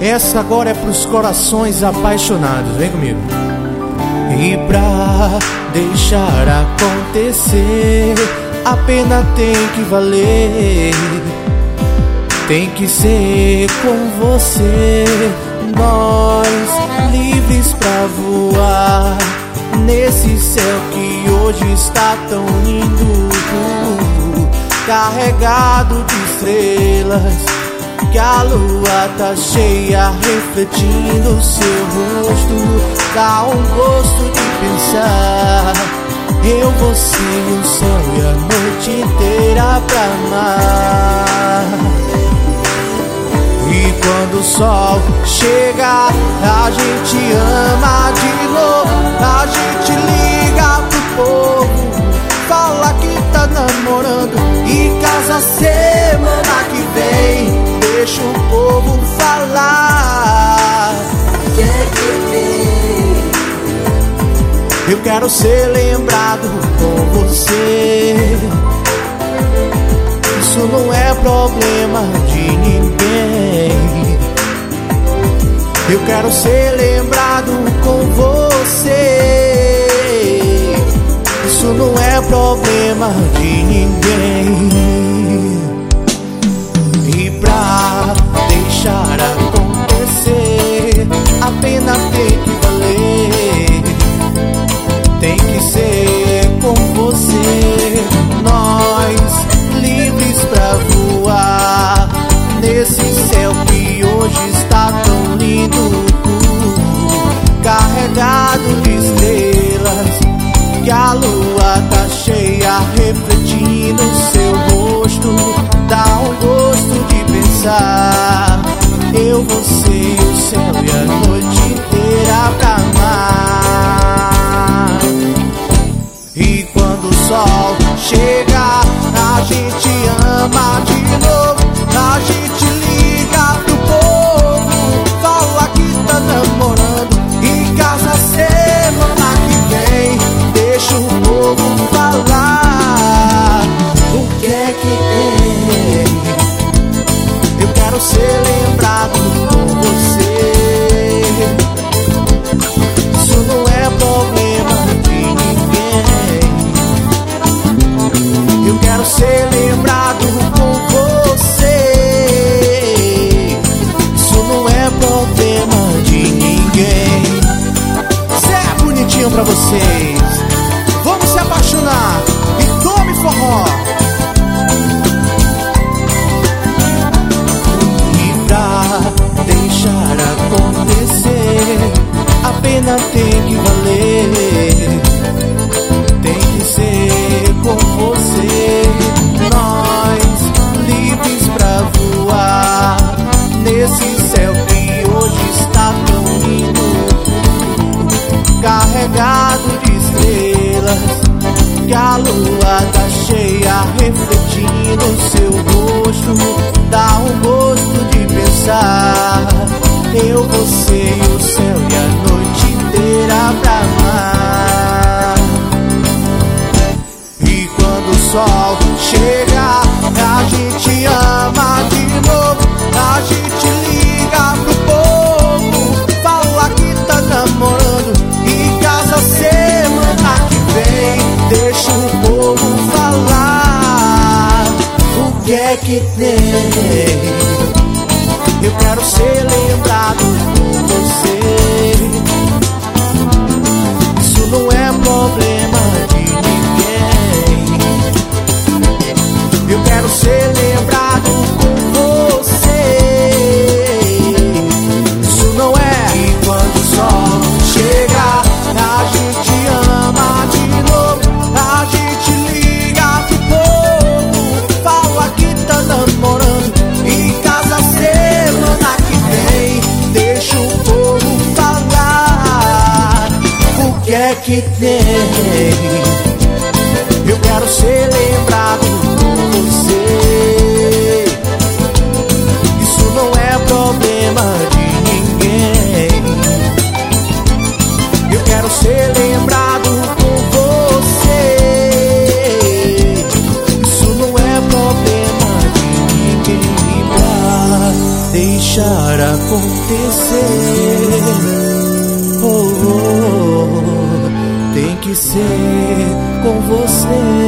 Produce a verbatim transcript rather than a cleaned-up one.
Essa agora é pros corações apaixonados, vem comigo. E pra deixar acontecer, a pena tem que valer. Tem que ser com você, nós livres pra voar nesse céu que hoje está tão lindo, carregado de estrelas, que a lua tá cheia refletindo seu rosto. Dá um gosto de pensar, eu, você e o céu e a noite inteira pra amar. E quando o sol chega, a gente ama de novo, a gente liga pro povo, fala que tá namorando e casa semana que vem. Deixa o povo falar. Que que tem? Eu quero ser lembrado com você. Isso não é problema de ninguém. Eu quero ser lembrado com você. Isso não é problema de ninguém. E pra deixar acontecer, a pena tem que valer. Tem que ser com você, nós livres pra voar nesse céu que hoje está tão lindo, carregado de estrelas, que a lua tá cheia refletindo seu rosto. Dá um gosto de pensar, eu, você e o céu e a noite inteira pra amar. E quando o sol chega, a gente ama de novo, a gente liga pro povo, fala que tá namorando e casa semana que vem. Deixa o povo falar. O que é que tem? Eu quero ser lembrado com você. Isso não é problema de ninguém. Eu quero ser lembrado com você. Isso não é problema de ninguém. Zé é bonitinho pra vocês. Vamos se apaixonar e tome forró. E pra deixar acontecer, a pena tem que valer. Tem que ser com você, nós livres pra voar nesse céu que hoje está tão lindo, carregado de estrelas, que a lua tá cheia refletindo seu rosto. Dá um gosto de pensar, eu, você e o céu e a noite inteira pra amar. E quando o sol chega, a gente ama de novo, a gente liga pro povo, fala que tá namorando e casa semana que vem. Deixa o povo falar. O que é que tem? Eu quero ser lembrado com você. Isso não é problema de ninguém. Eu quero ser lembrado com você. Isso não é. E quando o sol chega, a gente ama de novo, a gente liga pro povo, fala que tá namorando e casa semana que vem. Deixa o povo falar. O que é que tem? Eu quero ser lembrado com você. Isso não é problema de ninguém. Eu quero ser lembrado com você. Isso não é problema de ninguém. Pra deixar deixar acontecer. Oh, oh, oh, tem que ser com você.